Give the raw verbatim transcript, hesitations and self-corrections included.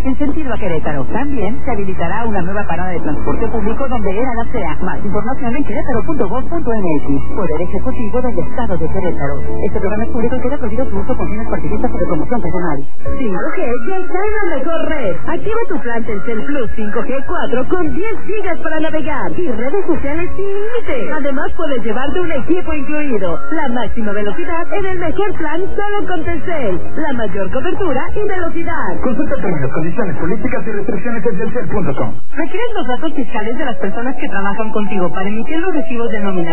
en sentido a Querétaro. También se habilitará una nueva parada de transporte público donde era la C E A. Más información en querétaro punto gob punto m x. Poder Ejecutivo del Estado de Querétaro. Este programa es público y queda prohibido su uso con fines partidistas o de promoción personal. cinco G ya está en la mejor red. Activa tu plan Telcel Plus cinco G cuatro con diez gigas para navegar y redes sociales sin límite. Además puedes llevarte un equipo incluido. La máxima velocidad en el mejor plan solo con Telcel. La mayor cobertura y velocidad. Consulta términos, condiciones, políticas y restricciones en telcel punto com. ¿Requieres los datos fiscales de las personas que trabajan contigo para emitir los recibos de nómina